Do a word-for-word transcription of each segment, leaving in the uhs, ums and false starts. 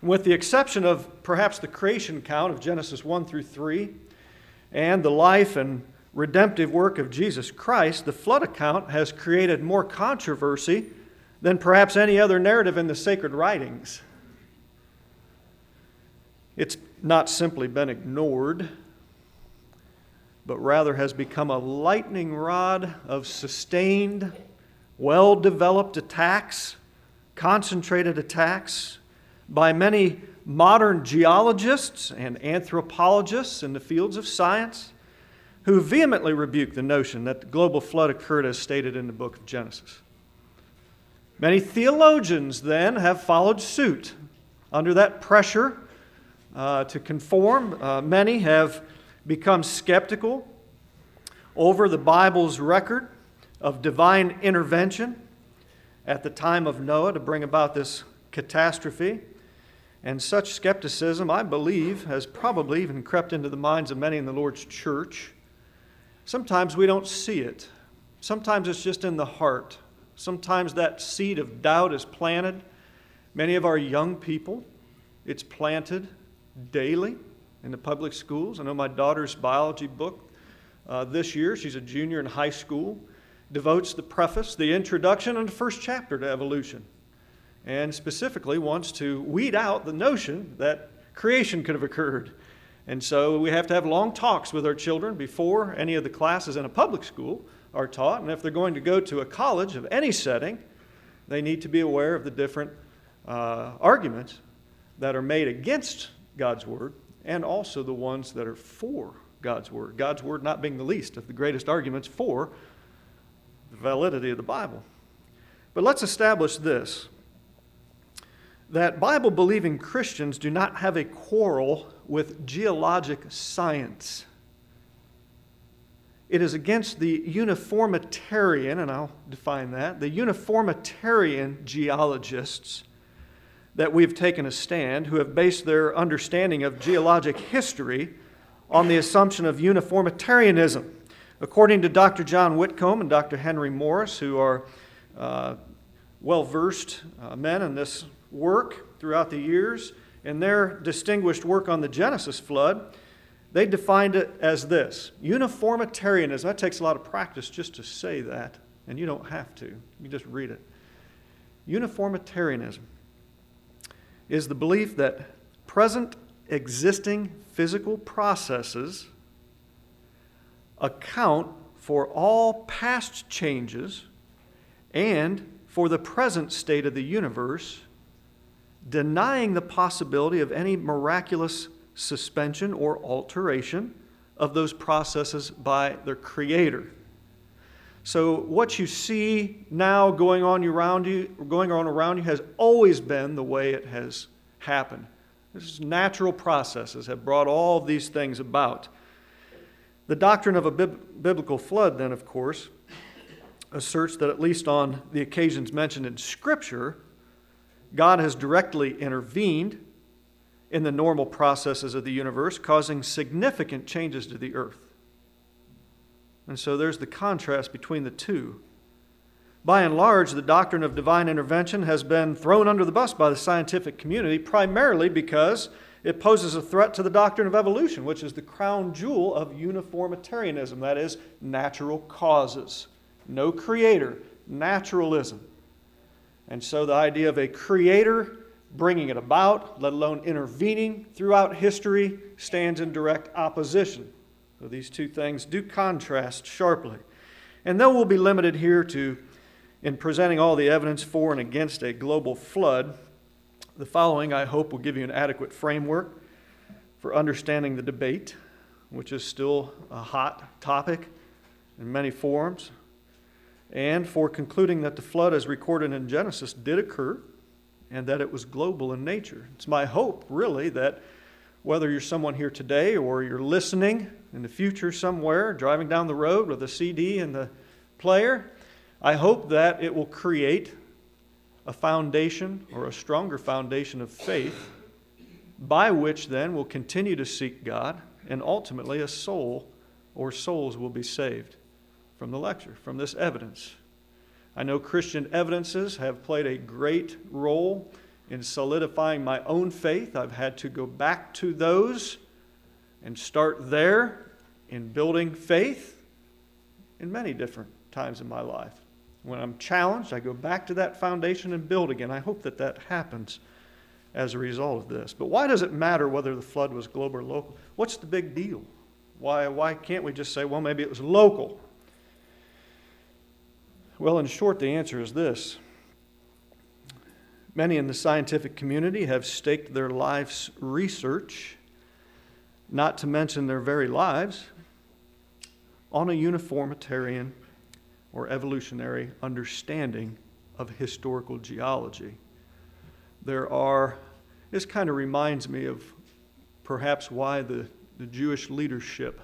With the exception of perhaps the creation account of Genesis one through three and the life and redemptive work of Jesus Christ, the flood account has created more controversy than perhaps any other narrative in the sacred writings. It's not simply been ignored, but rather has become a lightning rod of sustained, well-developed attacks, concentrated attacks by many modern geologists and anthropologists in the fields of science who vehemently rebuke the notion that the global flood occurred as stated in the book of Genesis. Many theologians then have followed suit under that pressure uh, to conform. Uh, many have become skeptical over the Bible's record of divine intervention at the time of Noah to bring about this catastrophe. And such skepticism, I believe, has probably even crept into the minds of many in the Lord's church. Sometimes we don't see it. Sometimes it's just in the heart. Sometimes that seed of doubt is planted. Many of our young people, it's planted daily in the public schools. I know my daughter's biology book uh, this year, she's a junior in high school, devotes the preface, the introduction, and the first chapter to evolution, and specifically wants to weed out the notion that creation could have occurred. And so we have to have long talks with our children before any of the classes in a public school are taught. And if they're going to go to a college of any setting, they need to be aware of the different uh, arguments that are made against God's Word and also the ones that are for God's Word. God's Word not being the least of the greatest arguments for the validity of the Bible. But let's establish this, that Bible-believing Christians do not have a quarrel with geologic science. It is against the uniformitarian, and I'll define that, the uniformitarian geologists that we've taken a stand, who have based their understanding of geologic history on the assumption of uniformitarianism. According to Doctor John Whitcomb and Doctor Henry Morris, who are uh, well-versed uh, men in this work throughout the years, in their distinguished work on the Genesis flood, they defined it as this: uniformitarianism. That takes a lot of practice just to say that, and you don't have to. You just read it. Uniformitarianism is the belief that present existing physical processes account for all past changes and for the present state of the universe, denying the possibility of any miraculous suspension or alteration of those processes by their Creator. So what you see now going on around you, going on around you, has always been the way it has happened. This natural processes have brought all of these things about. The doctrine of a bib- biblical flood, then, of course, asserts that at least on the occasions mentioned in Scripture, God has directly intervened in the normal processes of the universe, causing significant changes to the earth. And so there's the contrast between the two. By and large, the doctrine of divine intervention has been thrown under the bus by the scientific community, primarily because it poses a threat to the doctrine of evolution, which is the crown jewel of uniformitarianism, that is, natural causes. No creator, naturalism. And so the idea of a creator bringing it about, let alone intervening throughout history, stands in direct opposition. So these two things do contrast sharply. And though we'll be limited here to, in presenting all the evidence for and against a global flood, the following, I hope, will give you an adequate framework for understanding the debate, which is still a hot topic in many forums, and for concluding that the flood as recorded in Genesis did occur and that it was global in nature. It's my hope, really, that whether you're someone here today or you're listening in the future somewhere, driving down the road with a C D and the player, I hope that it will create a foundation or a stronger foundation of faith by which then we'll continue to seek God, and ultimately a soul or souls will be saved from the lecture, from this evidence. I know Christian evidences have played a great role in solidifying my own faith, I've had to go back to those and start there in building faith in many different times in my life. When I'm challenged, I go back to that foundation and build again. I hope that that happens as a result of this. But why does it matter whether the flood was global or local? What's the big deal? Why, why can't we just say, well, maybe it was local? Well, in short, the answer is this. Many in the scientific community have staked their life's research, not to mention their very lives, on a uniformitarian or evolutionary understanding of historical geology. There are, this kind of reminds me of perhaps why the, the Jewish leadership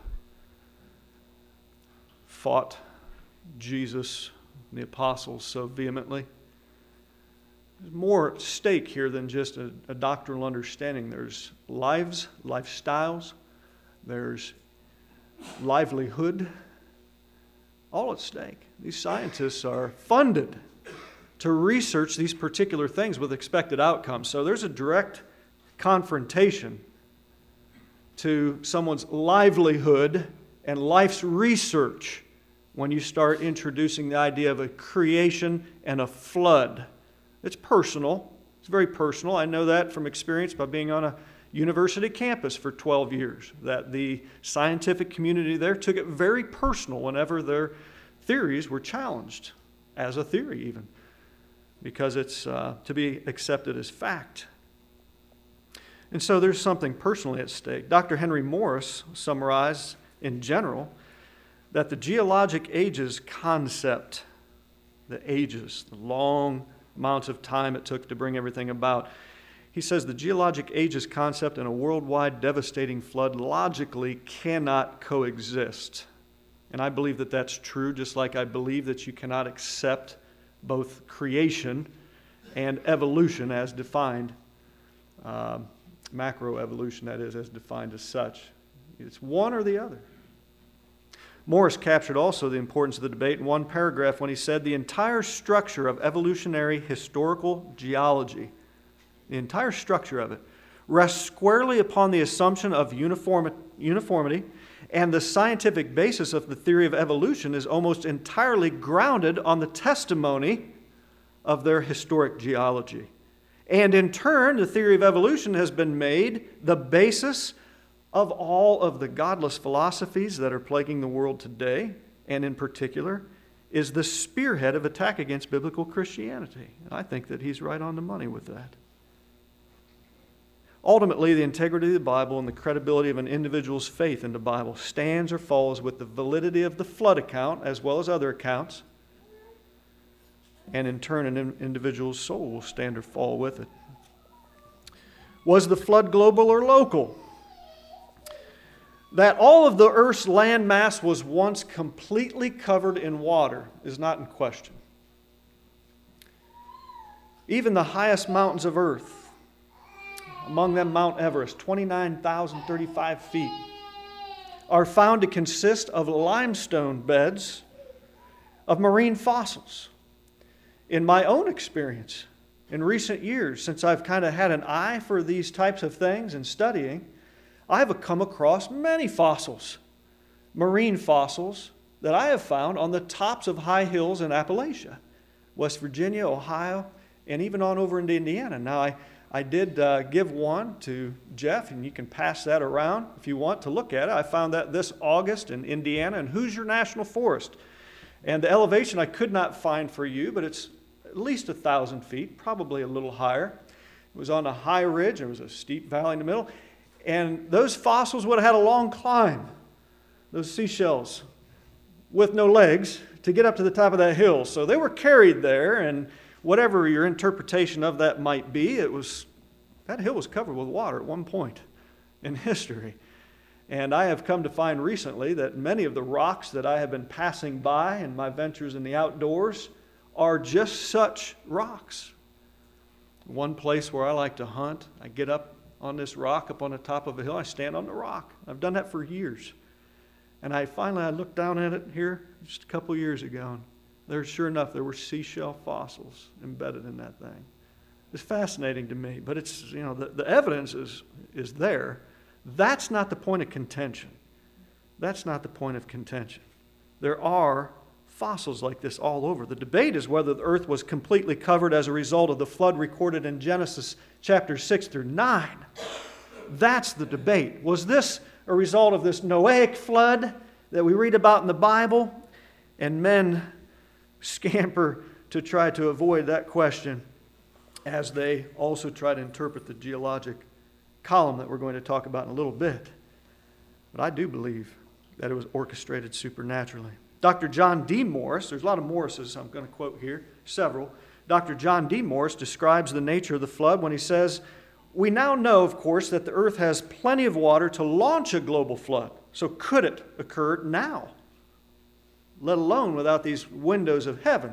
fought Jesus and the apostles so vehemently. There's more at stake here than just a, a doctrinal understanding. There's lives, lifestyles, there's livelihood, all at stake. These scientists are funded to research these particular things with expected outcomes. So there's a direct confrontation to someone's livelihood and life's research when you start introducing the idea of a creation and a flood. It's personal. It's very personal. I know that from experience by being on a university campus for twelve years, that the scientific community there took it very personal whenever their theories were challenged, as a theory even, because it's uh, to be accepted as fact. And so there's something personally at stake. Doctor Henry Morris summarized in general that the geologic ages concept, the ages, the long amounts of time it took to bring everything about, he says the geologic ages concept and a worldwide devastating flood logically cannot coexist. And I believe that that's true, just like I believe that you cannot accept both creation and evolution as defined, uh, macroevolution, that is, as defined as such. It's one or the other. Morris captured also the importance of the debate in one paragraph when he said the entire structure of evolutionary historical geology, the entire structure of it, rests squarely upon the assumption of uniform, uniformity, and the scientific basis of the theory of evolution is almost entirely grounded on the testimony of their historic geology. And in turn, the theory of evolution has been made the basis of all of the godless philosophies that are plaguing the world today, and in particular, is the spearhead of attack against biblical Christianity. And I think that he's right on the money with that. Ultimately, the integrity of the Bible and the credibility of an individual's faith in the Bible stands or falls with the validity of the flood account as well as other accounts. And in turn, an individual's soul will stand or fall with it. Was the flood global or local? That all of the earth's land mass was once completely covered in water is not in question. Even the highest mountains of earth, among them Mount Everest, twenty-nine thousand thirty-five feet, are found to consist of limestone beds of marine fossils. In my own experience, in recent years, since I've kind of had an eye for these types of things and studying, I've come across many fossils, marine fossils, that I have found on the tops of high hills in Appalachia, West Virginia, Ohio, and even on over into Indiana. Now, I, I did uh, give one to Jeff, and you can pass that around if you want to look at it. I found that this August in Indiana in Hoosier National Forest. And the elevation I could not find for you, but it's at least a thousand feet, probably a little higher. It was on a high ridge. There was a steep valley in the middle. And those fossils would have had a long climb, those seashells, with no legs, to get up to the top of that hill. So they were carried there, and whatever your interpretation of that might be, it was, that hill was covered with water at one point in history. And I have come to find recently that many of the rocks that I have been passing by in my ventures in the outdoors are just such rocks. One place where I like to hunt, I get up on this rock up on the top of a hill. I stand on the rock. I've done that for years. And I finally, I looked down at it here just a couple years ago, and there, sure enough, there were seashell fossils embedded in that thing. is fascinating to me. But it's, you know, the, the evidence is, is there. That's not the point of contention. That's not the point of contention. There are fossils like this all over. The debate is whether the earth was completely covered as a result of the flood recorded in Genesis chapter six through nine. That's the debate. Was this a result of this Noahic flood that we read about in the Bible? And men scamper to try to avoid that question as they also try to interpret the geologic column that we're going to talk about in a little bit. But I do believe that it was orchestrated supernaturally. Doctor John D. Morris, there's a lot of Morrises I'm going to quote here, several. Doctor John D. Morris describes the nature of the flood when he says, "We now know, of course, that the earth has plenty of water to launch a global flood. So could it occur now? Let alone without these windows of heaven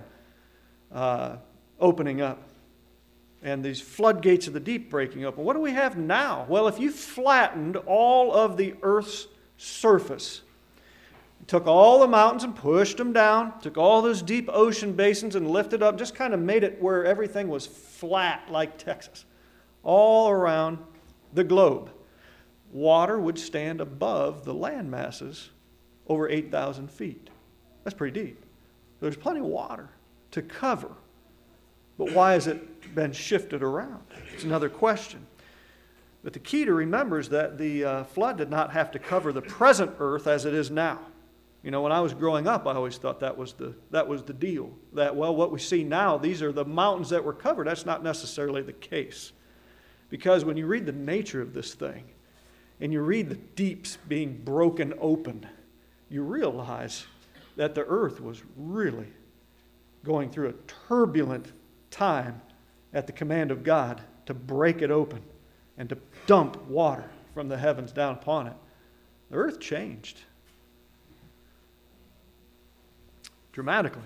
uh, opening up and these floodgates of the deep breaking open. What do we have now? Well, if you flattened all of the earth's surface, took all the mountains and pushed them down, took all those deep ocean basins and lifted up, just kind of made it where everything was flat like Texas, all around the globe, water would stand above the land masses over eight thousand feet. That's pretty deep. There's plenty of water to cover. But why has it been shifted around? It's another question. But the key to remember is that the uh, flood did not have to cover the present earth as it is now. You know, when I was growing up, I always thought that was the, that was the deal. That, well, what we see now, these are the mountains that were covered. That's not necessarily the case. Because when you read the nature of this thing, and you read the deeps being broken open, you realize that the earth was really going through a turbulent time at the command of God to break it open and to dump water from the heavens down upon it. The earth changed dramatically.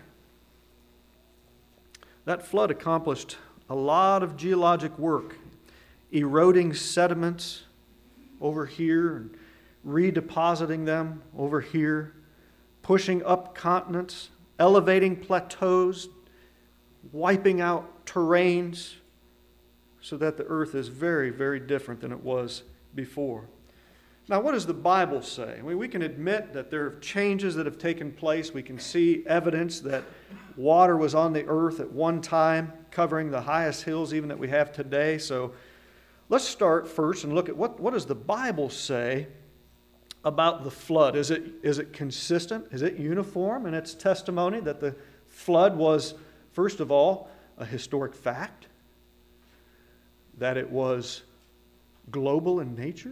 That flood accomplished a lot of geologic work, eroding sediments over here and redepositing them over here, pushing up continents, elevating plateaus, wiping out terrains, so that the earth is very, very different than it was before. Now, what does the Bible say? I mean, we can admit that there are changes that have taken place. We can see evidence that water was on the earth at one time, covering the highest hills even that we have today. So let's start first and look at what, what does the Bible say about the flood. Is it, is it consistent? Is it uniform in its testimony that the flood was, first of all, a historic fact? That it was global in nature?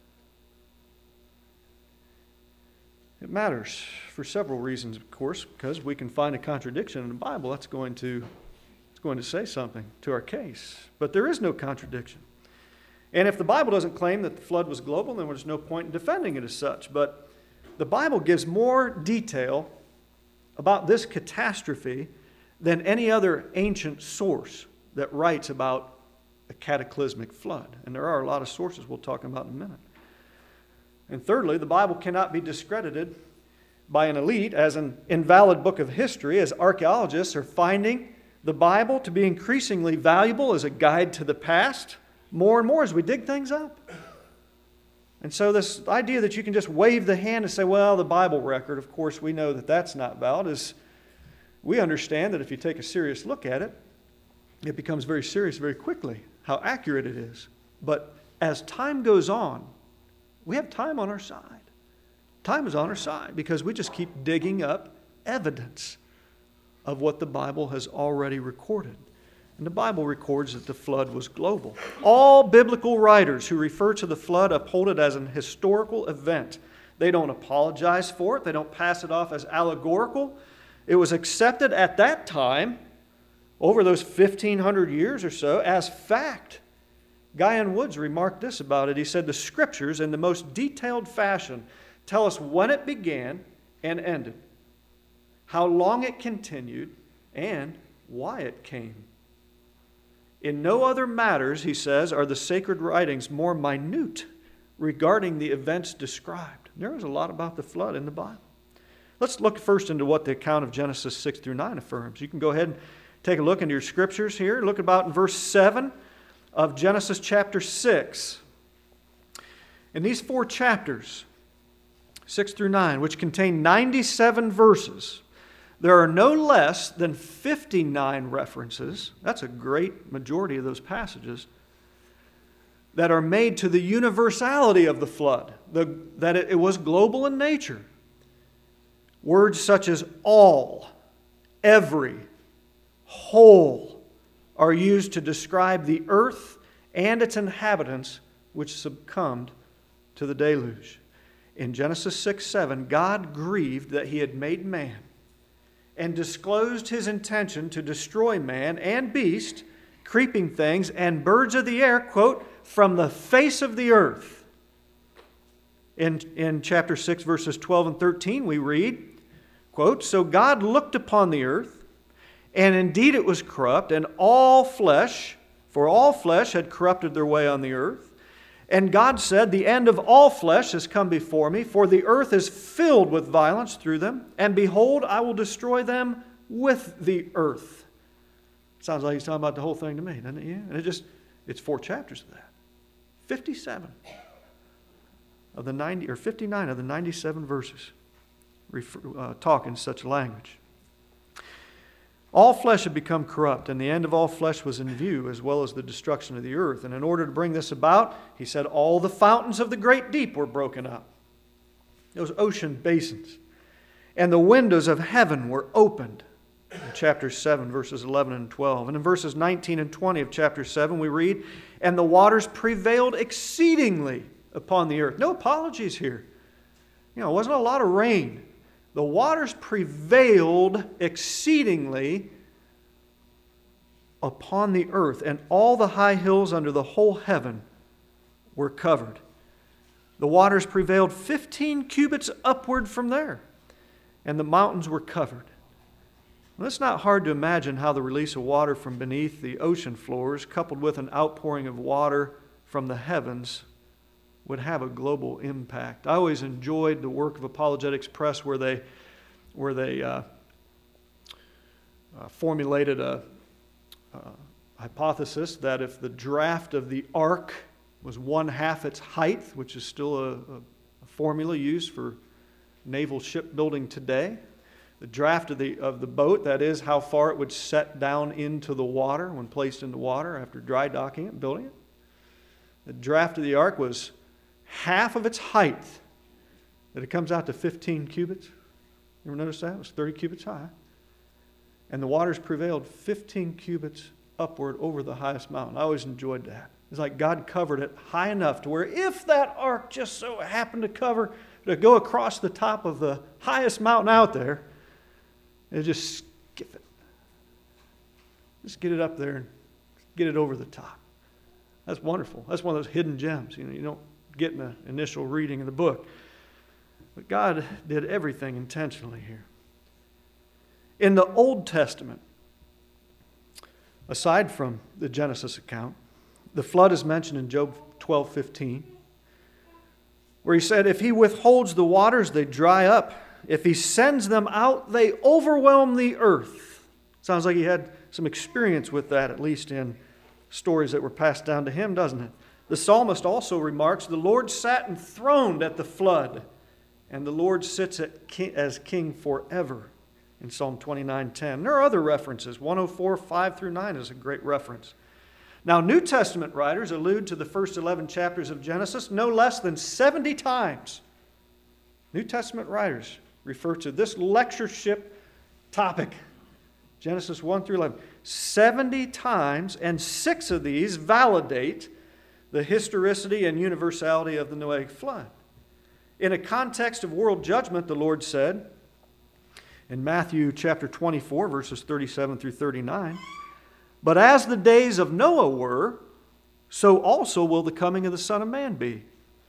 It matters for several reasons, of course, because we can find a contradiction in the Bible. That's going to, it's going to say something to our case. But there is no contradiction. And if the Bible doesn't claim that the flood was global, then there's no point in defending it as such. But the Bible gives more detail about this catastrophe than any other ancient source that writes about a cataclysmic flood. And there are a lot of sources we'll talk about in a minute. And thirdly, the Bible cannot be discredited by an elite as an invalid book of history, as archaeologists are finding the Bible to be increasingly valuable as a guide to the past, more and more as we dig things up. And so this idea that you can just wave the hand and say, well, the Bible record, of course, we know that that's not valid, is we understand that if you take a serious look at it, it becomes very serious very quickly, how accurate it is. But as time goes on, we have time on our side. Time is on our side because we just keep digging up evidence of what the Bible has already recorded. And the Bible records that the flood was global. All biblical writers who refer to the flood uphold it as an historical event. They don't apologize for it. They don't pass it off as allegorical. It was accepted at that time, over those fifteen hundred years or so, as fact. Guy N. Woods remarked this about it. He said, the Scriptures, in the most detailed fashion, tell us when it began and ended, how long it continued, and why it came. In no other matters, he says, are the sacred writings more minute regarding the events described. There is a lot about the flood in the Bible. Let's look first into what the account of Genesis six through nine affirms. You can go ahead and take a look into your scriptures here. Look about in verse seven of Genesis chapter six. In these four chapters, six through nine, which contain ninety-seven verses, there are no less than fifty-nine references, that's a great majority of those passages, that are made to the universality of the flood, the, that it, it was global in nature. Words such as all, every, whole are used to describe the earth and its inhabitants which succumbed to the deluge. In Genesis six seven, God grieved that He had made man and disclosed His intention to destroy man and beast, creeping things, and birds of the air, quote, from the face of the earth. In, in chapter six, verses twelve and thirteen, we read, quote, so God looked upon the earth, and indeed it was corrupt, and all flesh, for all flesh had corrupted their way on the earth. And God said, the end of all flesh has come before me, for the earth is filled with violence through them, and behold, I will destroy them with the earth. Sounds like He's talking about the whole thing to me, doesn't it? Yeah. And it just, it's four chapters of that. fifty-seven of the ninety, or fifty-nine of the ninety-seven verses refer, uh, talk in such language. All flesh had become corrupt, and the end of all flesh was in view, as well as the destruction of the earth. And in order to bring this about, He said, all the fountains of the great deep were broken up. Those ocean basins. And the windows of heaven were opened. In chapter seven, verses eleven and twelve. And in verses nineteen and twenty of chapter seven, we read, and the waters prevailed exceedingly upon the earth. No apologies here. You know, it wasn't a lot of rain. The waters prevailed exceedingly upon the earth, and all the high hills under the whole heaven were covered. The waters prevailed fifteen cubits upward from there, and the mountains were covered. Well, it's not hard to imagine how the release of water from beneath the ocean floors, coupled with an outpouring of water from the heavens, would have a global impact. I always enjoyed the work of Apologetics Press where they, where they uh, uh, formulated a, a hypothesis that if the draft of the ark was one half its height, which is still a, a, a formula used for naval shipbuilding today, the draft of the, of the boat, that is how far it would set down into the water when placed into water after dry docking it and building it. The draft of the ark was half of its height, that it comes out to fifteen cubits. You ever notice that? It was thirty cubits high. And the waters prevailed fifteen cubits upward over the highest mountain. I always enjoyed that. It's like God covered it high enough to where if that ark just so happened to cover, to go across the top of the highest mountain out there, it'd just skip it. Just get it up there and get it over the top. That's wonderful. That's one of those hidden gems. You know, you don't get in the initial reading of the book. But God did everything intentionally here. In the Old Testament, aside from the Genesis account, the flood is mentioned in Job twelve fifteen, where He said, if He withholds the waters, they dry up. If He sends them out, they overwhelm the earth. Sounds like He had some experience with that, at least in stories that were passed down to him, doesn't it? The psalmist also remarks, the Lord sat enthroned at the flood, and the Lord sits at king, as king forever, in Psalm twenty-nine ten. There are other references. one oh four, five through nine is a great reference. Now, New Testament writers allude to the first eleven chapters of Genesis no less than seventy times. New Testament writers refer to this lectureship topic, Genesis one through eleven, seventy times, and six of these validate the historicity and universality of the Noahic flood. In a context of world judgment, the Lord said in Matthew chapter twenty-four, verses thirty-seven through thirty-nine, but as the days of Noah were, so also will the coming of the Son of Man be.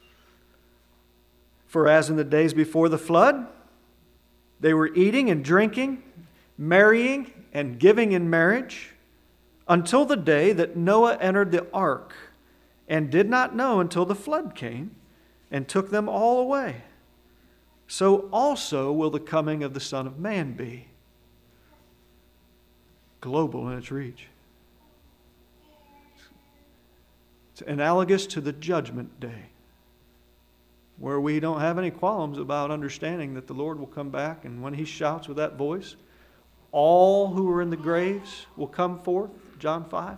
For as in the days before the flood, they were eating and drinking, marrying and giving in marriage, until the day that Noah entered the ark, and did not know until the flood came and took them all away. So also will the coming of the Son of Man be. global in its reach. It's analogous to the judgment day, where we don't have any qualms about understanding that the Lord will come back, and when He shouts with that voice, all who are in the graves will come forth, John five.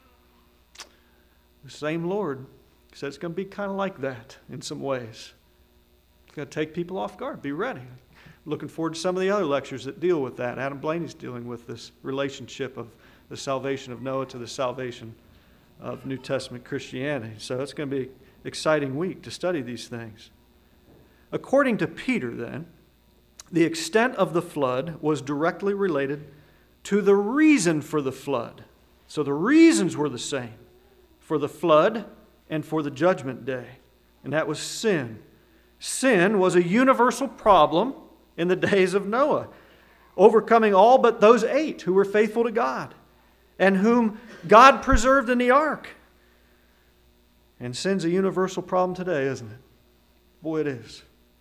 The same Lord said it's going to be kind of like that in some ways. It's going to take people off guard. Be ready. Looking forward to some of the other lectures that deal with that. Adam Blaney's dealing with this relationship of the salvation of Noah to the salvation of New Testament Christianity. So it's going to be an exciting week to study these things. According to Peter, then, the extent of the flood was directly related to the reason for the flood. So the reasons were the same for the flood and for the judgment day. And that was sin. Sin was a universal problem in the days of Noah, overcoming all but those eight who were faithful to God and whom God preserved in the ark. And sin's a universal problem today, isn't it? Boy, it is.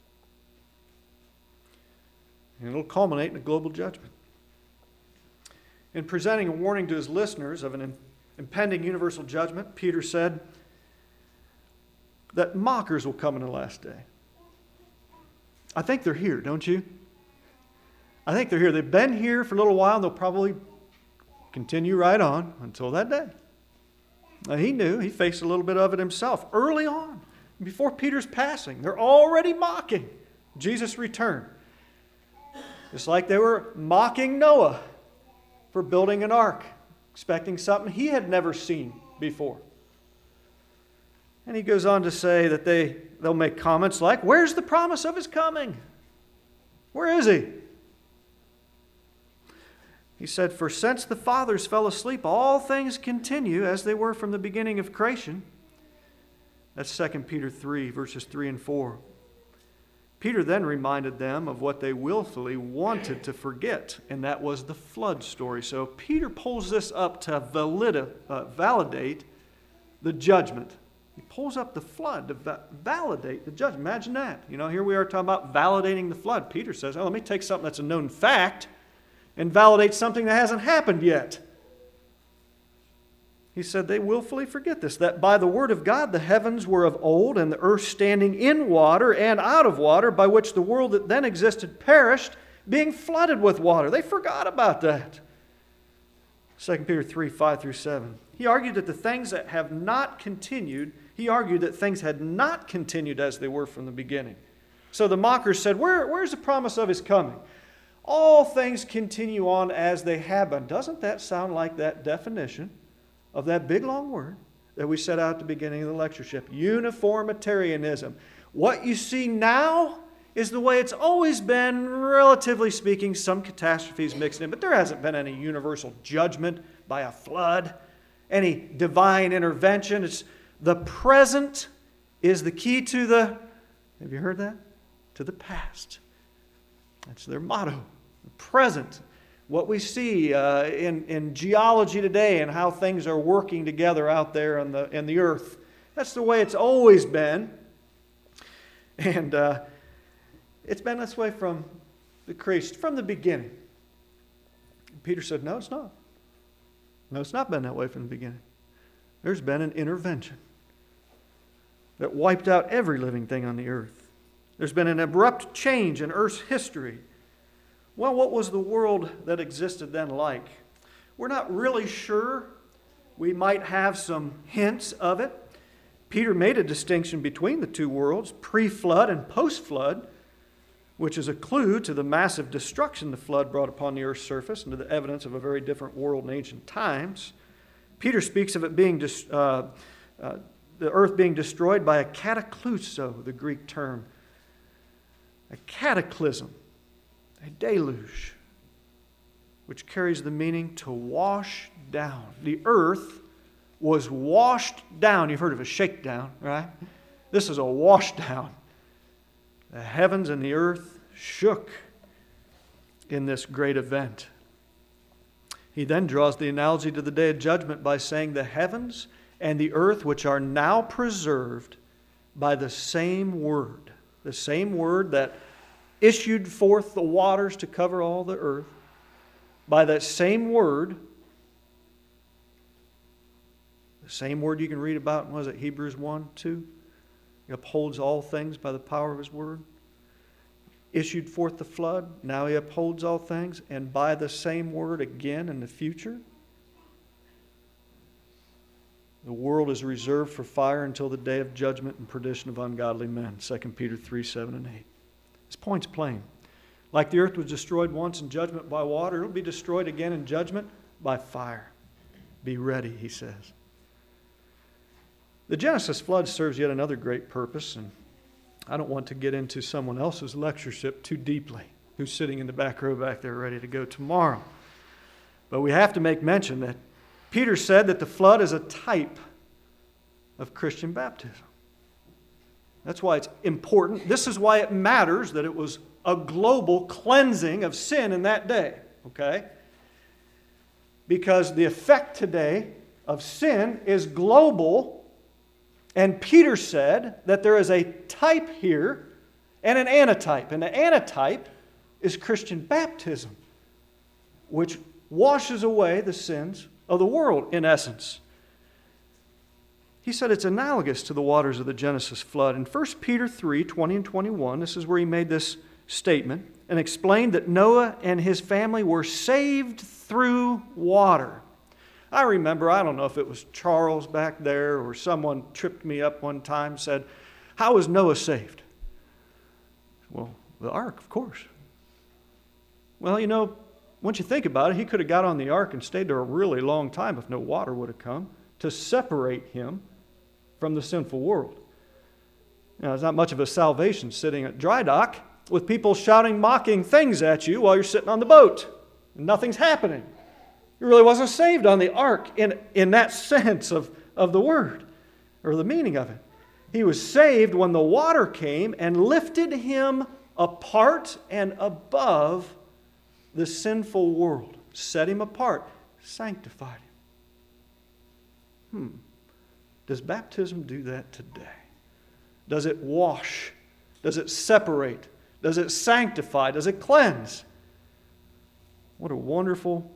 And it'll culminate in a global judgment. In presenting a warning to his listeners of an impending universal judgment, Peter said that mockers will come in the last day. I think they're here, don't you? I think they're here. They've been here for a little while, and they'll probably continue right on until that day. Now, he knew. He faced a little bit of it himself early on, before Peter's passing. They're already mocking Jesus' return. Just like they were mocking Noah for building an ark, expecting something he had never seen before. And he goes on to say that they, they'll make comments like, where's the promise of His coming? Where is He? He said, for since the fathers fell asleep, all things continue as they were from the beginning of creation. That's Second Peter three, verses three and four. Peter then reminded them of what they willfully wanted to forget, and that was the flood story. So Peter pulls this up to valida, uh, validate the judgment. He pulls up the flood to va- validate the judgment. Imagine that. You know, here we are talking about validating the flood. Peter says, oh, let me take something that's a known fact and validate something that hasn't happened yet. He said they willfully forget this, that by the word of God the heavens were of old, and the earth standing in water and out of water, by which the world that then existed perished, being flooded with water. They forgot about that. Second Peter three, five through seven. He argued that the things that have not continued, he argued that things had not continued as they were from the beginning. So the mockers said, Where, where's the promise of His coming? All things continue on as they have been. Doesn't that sound like that definition of that big long word that we set out at the beginning of the lectureship? Uniformitarianism. What you see now is the way it's always been, relatively speaking, some catastrophes mixed in, but there hasn't been any universal judgment by a flood, any divine intervention. It's the present is the key to the, have you heard that? To the past. That's their motto. The present. What we see uh, in, in geology today and how things are working together out there on the, in the earth. That's the way it's always been. And uh, it's been this way from the creation, from the beginning. And Peter said, no, it's not. No, it's not been that way from the beginning. There's been an intervention that wiped out every living thing on the earth. There's been an abrupt change in Earth's history. Well, what was the world that existed then like? We're not really sure. We might have some hints of it. Peter made a distinction between the two worlds, pre-flood and post-flood, which is a clue to the massive destruction the flood brought upon the earth's surface and to the evidence of a very different world in ancient times. Peter speaks of it being dis- uh, uh, the earth being destroyed by a katakluso, the Greek term. A cataclysm, a deluge, which carries the meaning to wash down. The earth was washed down. You've heard of a shakedown, right? This is a washdown. The heavens and the earth shook in this great event. He then draws the analogy to the day of judgment by saying the heavens and the earth, which are now preserved by the same word, the same word that issued forth the waters to cover all the earth, by that same word The same word you can read about in, was it Hebrews one, two? He upholds all things by the power of His word. Issued forth the flood, now He upholds all things, and by the same word again in the future. The world is reserved for fire until the day of judgment and perdition of ungodly men. Second Peter three, seven and eight. This point's plain. Like the earth was destroyed once in judgment by water, it'll be destroyed again in judgment by fire. Be ready, he says. The Genesis flood serves yet another great purpose, and I don't want to get into someone else's lectureship too deeply, who's sitting in the back row back there ready to go tomorrow. But we have to make mention that Peter said that the flood is a type of Christian baptism. That's why it's important. This is why it matters that it was a global cleansing of sin in that day. Okay? Because the effect today of sin is global. And Peter said that there is a type here and an antitype. And the antitype is Christian baptism, which washes away the sins of the world, in essence. He said it's analogous to the waters of the Genesis flood. In First Peter three, twenty and twenty-one, this is where he made this statement and explained that Noah and his family were saved through water. I remember, I don't know if it was Charles back there or someone tripped me up one time and said, how was Noah saved? Well, the ark, of course. Well, you know, once you think about it, he could have got on the ark and stayed there a really long time if no water would have come to separate him from the sinful world. Now, there's not much of a salvation sitting at dry dock with people shouting mocking things at you while you're sitting on the boat and nothing's happening. He really wasn't saved on the ark in, in that sense of, of the word or the meaning of it. He was saved when the water came and lifted him apart and above the sinful world, set him apart, sanctified him. Hmm. Does baptism do that today? Does it wash? Does it separate? Does it sanctify? Does it cleanse? What a wonderful,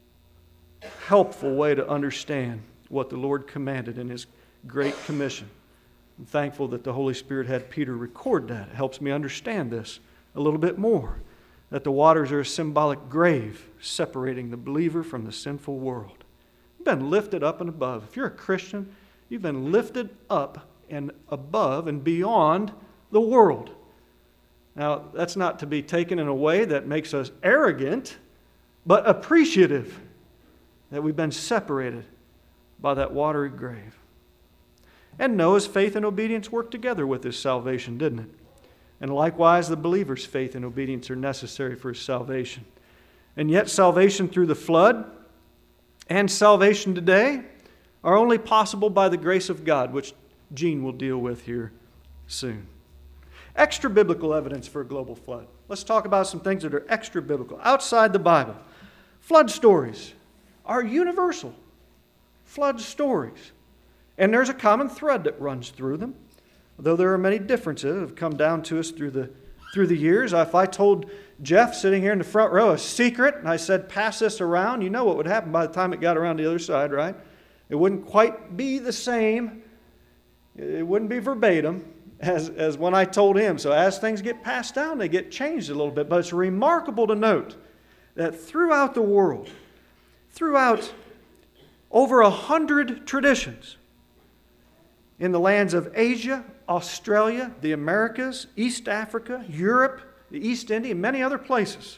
helpful way to understand what the Lord commanded in His Great Commission. I'm thankful that the Holy Spirit had Peter record that. It helps me understand this a little bit more. That the waters are a symbolic grave separating the believer from the sinful world. You've been lifted up and above. If you're a Christian, you've been lifted up and above and beyond the world. Now, that's not to be taken in a way that makes us arrogant, but appreciative that we've been separated by that watery grave. And Noah's faith and obedience worked together with his salvation, didn't it? And likewise, the believer's faith and obedience are necessary for his salvation. And yet, salvation through the flood and salvation today are only possible by the grace of God, which Gene will deal with here soon. Extra biblical evidence for a global flood. Let's talk about some things that are extra biblical, outside the Bible. Flood stories are universal. Flood stories. And there's a common thread that runs through them. Though there are many differences that have come down to us through the, through the years. If I told Jeff sitting here in the front row a secret, and I said, pass this around, you know what would happen by the time it got around the other side, right? It wouldn't quite be the same. It wouldn't be verbatim as, as when I told him. So as things get passed down, they get changed a little bit. But it's remarkable to note that throughout the world, throughout over a hundred traditions, in the lands of Asia, Australia, the Americas, East Africa, Europe, the East Indies, and many other places,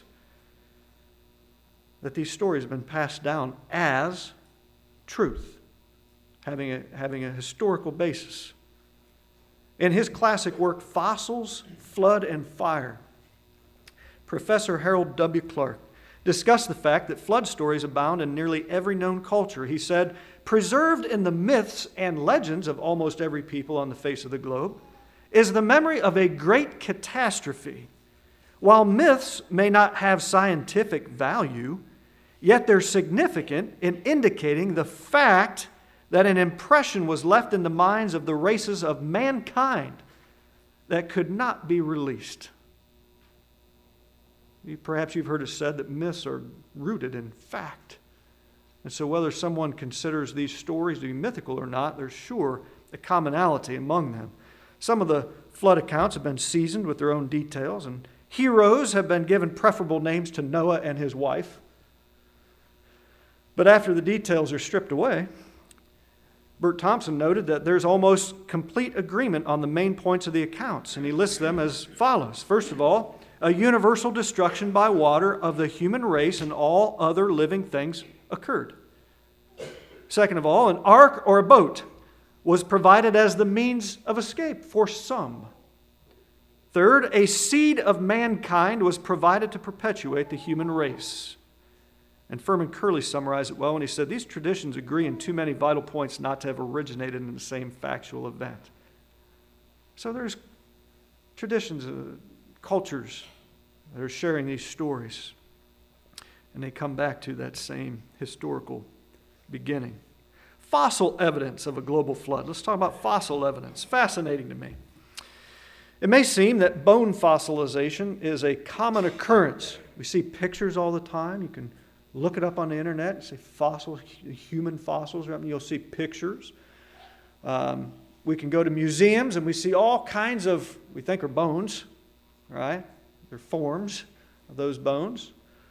that these stories have been passed down as truth, having a, having a historical basis. In his classic work, Fossils, Flood, and Fire, Professor Harold W. Clark discussed the fact that flood stories abound in nearly every known culture. He said, preserved in the myths and legends of almost every people on the face of the globe is the memory of a great catastrophe. While myths may not have scientific value, yet they're significant in indicating the fact that an impression was left in the minds of the races of mankind that could not be released. Perhaps you've heard it said that myths are rooted in fact. And so whether someone considers these stories to be mythical or not, there's sure a commonality among them. Some of the flood accounts have been seasoned with their own details, and heroes have been given preferable names to Noah and his wife. But after the details are stripped away, Bert Thompson noted that there's almost complete agreement on the main points of the accounts, and he lists them as follows. First of all, a universal destruction by water of the human race and all other living things occurred. Second of all, an ark or a boat was provided as the means of escape for some. Third, a seed of mankind was provided to perpetuate the human race. And Furman Curley summarized it well when he said, these traditions agree in too many vital points not to have originated in the same factual event. So there's traditions, uh, cultures that are sharing these stories, and they come back to that same historical beginning. Fossil evidence of a global flood. Let's talk about fossil evidence. Fascinating to me. It may seem that bone fossilization is a common occurrence. We see pictures all the time. You can look it up on the internet and say fossil, human fossils, and you'll see pictures. Um, we can go to museums and we see all kinds of, we think are bones, right? They're forms of those bones.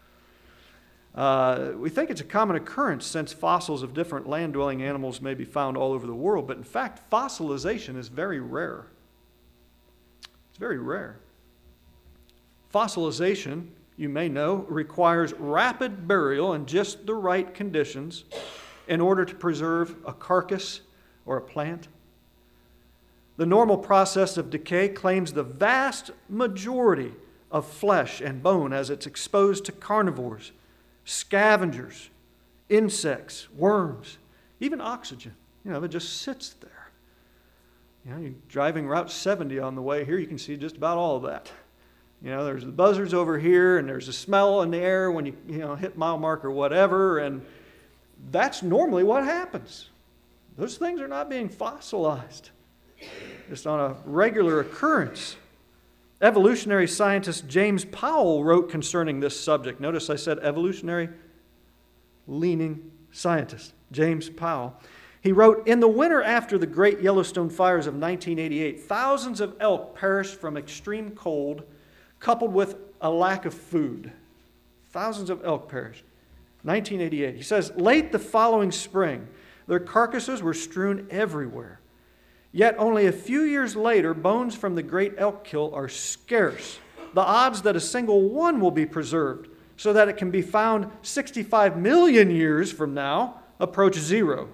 Uh, we think it's a common occurrence since fossils of different land-dwelling animals may be found all over the world, but in fact, fossilization is very rare. It's very rare. Fossilization, you may know, requires rapid burial in just the right conditions in order to preserve a carcass or a plant. The normal process of decay claims the vast majority of flesh and bone as it's exposed to carnivores, scavengers, insects, worms, even oxygen. You know, it just sits there. You know, you're driving Route seventy on the way here, you can see just about all of that. You know, there's the buzzards over here, and there's a smell in the air when you, you know, hit mile mark or whatever, and that's normally what happens. Those things are not being fossilized. It's on a regular occurrence. Evolutionary scientist James Powell wrote concerning this subject. Notice I said evolutionary leaning scientist, James Powell. He wrote, in the winter after the great Yellowstone fires of nineteen eighty-eight, thousands of elk perished from extreme cold coupled with a lack of food. Thousands of elk perished. nineteen eighty-eight. He says, late the following spring, their carcasses were strewn everywhere. Yet only a few years later, bones from the great elk kill are scarce. The odds that a single one will be preserved so that it can be found sixty-five million years from now approach zero.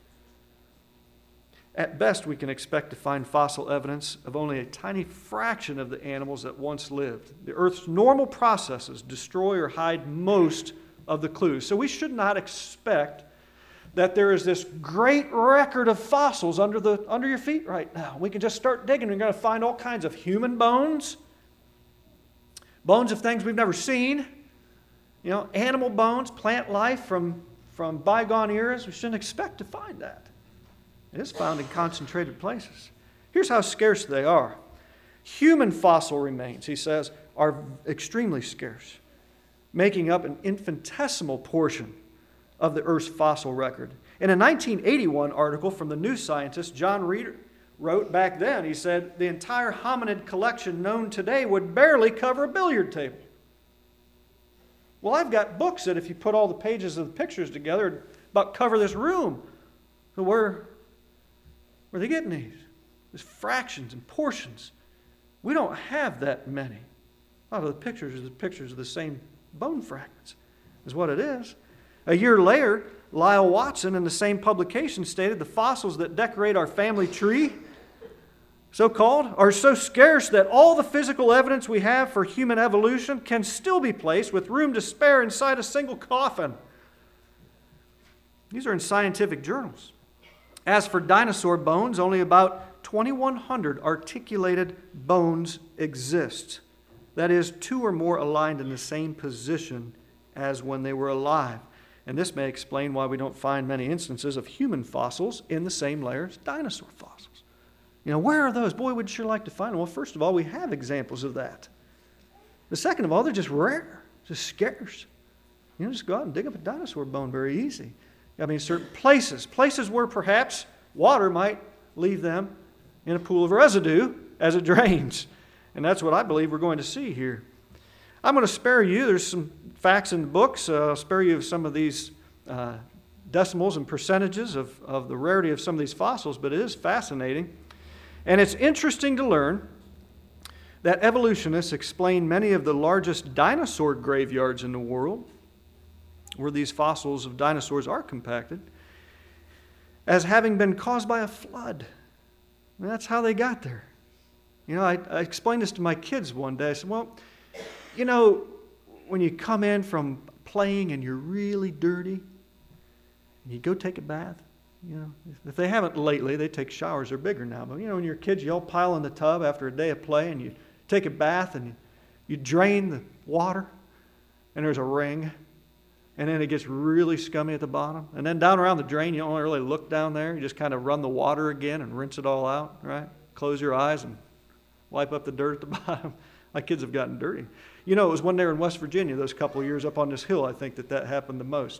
At best, we can expect to find fossil evidence of only a tiny fraction of the animals that once lived. The Earth's normal processes destroy or hide most of the clues. So we should not expect that there is this great record of fossils under, the, under your feet right now. We can just start digging. We're going to find all kinds of human bones, bones of things we've never seen, you know, animal bones, plant life from, from bygone eras. We shouldn't expect to find that. It is found in concentrated places. Here's how scarce they are. Human fossil remains, he says, are extremely scarce, making up an infinitesimal portion of the Earth's fossil record. In a nineteen eighty-one article from the New Scientist, John Reeder wrote back then, he said, the entire hominid collection known today would barely cover a billiard table. Well, I've got books that if you put all the pages of the pictures together, about cover this room. So where, where are they getting these? There's fractions and portions. We don't have that many. A lot of the pictures are the pictures of the same bone fragments, is what it is. A year later, Lyle Watson in the same publication stated the fossils that decorate our family tree, so-called, are so scarce that all the physical evidence we have for human evolution can still be placed with room to spare inside a single coffin. These are in scientific journals. As for dinosaur bones, only about twenty-one hundred articulated bones exist. That is, two or more aligned in the same position as when they were alive. And this may explain why we don't find many instances of human fossils in the same layer as dinosaur fossils. You know, where are those? Boy, we'd sure like to find them. Well, first of all, we have examples of that. The second of all, they're just rare, just scarce. You know, just go out and dig up a dinosaur bone very easy. I mean, certain places, places where perhaps water might leave them in a pool of residue as it drains. And that's what I believe we're going to see here. I'm going to spare you, there's some facts in the books, uh, I'll spare you of some of these uh, decimals and percentages of, of the rarity of some of these fossils, but it is fascinating. And it's interesting to learn that evolutionists explain many of the largest dinosaur graveyards in the world, where these fossils of dinosaurs are compacted, as having been caused by a flood. And that's how they got there. You know, I, I explained this to my kids one day. I said, well, you know, when you come in from playing and you're really dirty, and you go take a bath, you know, if they haven't lately, they take showers, they're bigger now. But, you know, when you're kids, you all pile in the tub after a day of play, and you take a bath, and you, you drain the water, and there's a ring. And then it gets really scummy at the bottom. And then down around the drain, you don't really look down there. You just kind of run the water again and rinse it all out, right? Close your eyes and wipe up the dirt at the bottom. My kids have gotten dirty. You know, it was when they were in West Virginia, those couple of years up on this hill, I think that that happened the most.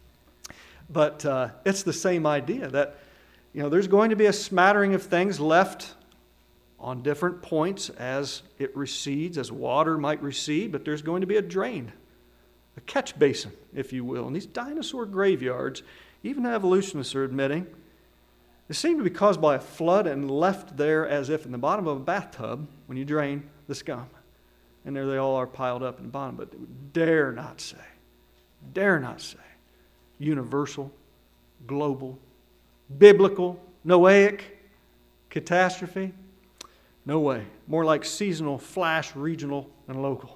But uh, it's the same idea that, you know, there's going to be a smattering of things left on different points as it recedes, as water might recede, but there's going to be a drain. A catch basin, if you will. And these dinosaur graveyards, even evolutionists are admitting, they seem to be caused by a flood and left there as if in the bottom of a bathtub when you drain the scum. And there they all are piled up in the bottom. But they would dare not say, dare not say, universal, global, biblical, Noahic catastrophe. No way. More like seasonal, flash, regional, and local.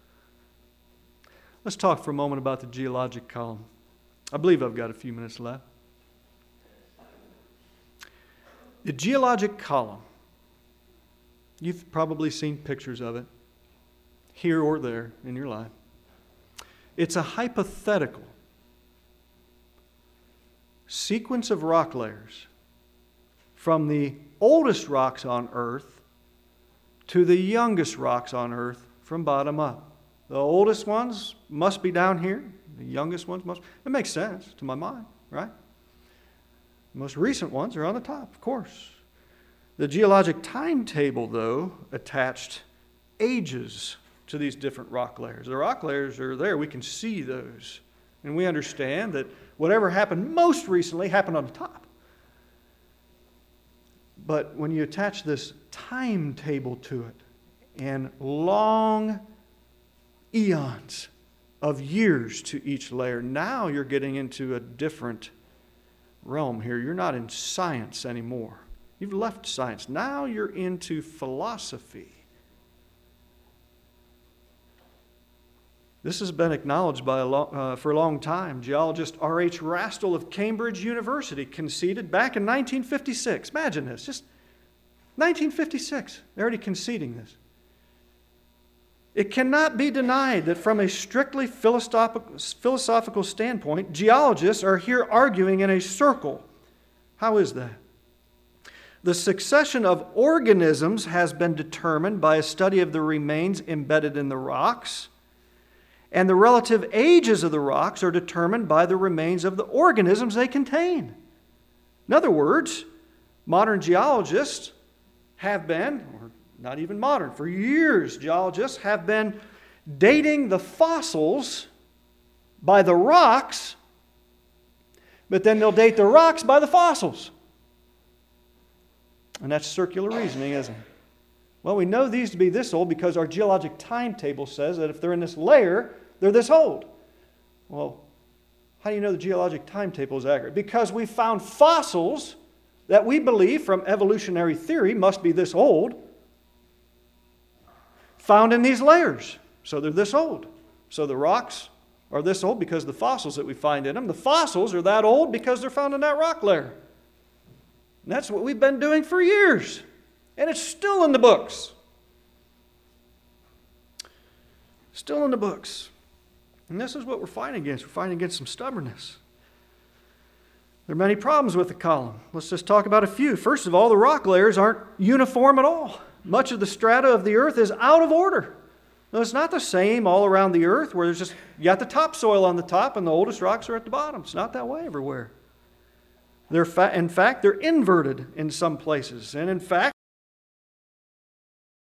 Let's talk for a moment about the geologic column. I believe I've got a few minutes left. The geologic column, you've probably seen pictures of it here or there in your life. It's a hypothetical sequence of rock layers from the oldest rocks on Earth to the youngest rocks on Earth from bottom up. The oldest ones must be down here. The youngest ones must. It makes sense to my mind, right? The most recent ones are on the top, of course. The geologic timetable, though, attached ages to these different rock layers. The rock layers are there. We can see those. And we understand that whatever happened most recently happened on the top. But when you attach this timetable to it and long eons of years to each layer, now you're getting into a different realm here. You're not in science anymore. You've left science. Now you're into philosophy. This has been acknowledged by a lo- uh, for a long time. Geologist R H Rastell of Cambridge University conceded back in nineteen fifty-six. Imagine this, just nineteen fifty-six. They're already conceding this. It cannot be denied that from a strictly philosophical standpoint, geologists are here arguing in a circle. How is that? The succession of organisms has been determined by a study of the remains embedded in the rocks, and the relative ages of the rocks are determined by the remains of the organisms they contain. In other words, modern geologists have been, or not even modern, for years geologists have been dating the fossils by the rocks, but then they'll date the rocks by the fossils. And that's circular reasoning, isn't it? Well, we know these to be this old because our geologic timetable says that if they're in this layer, they're this old. Well, how do you know the geologic timetable is accurate? Because we found fossils that we believe from evolutionary theory must be this old, found in these layers. So they're this old. So the rocks are this old because of the fossils that we find in them. The fossils are that old because they're found in that rock layer. And that's what we've been doing for years. And it's still in the books. Still in the books. And this is what we're fighting against. We're fighting against some stubbornness. There are many problems with the column. Let's just talk about a few. First of all, the rock layers aren't uniform at all. Much of the strata of the earth is out of order. No, it's not the same all around the earth where there's just, you got the topsoil on the top and the oldest rocks are at the bottom. It's not that way everywhere. They're fa- in fact, they're inverted in some places. And in fact,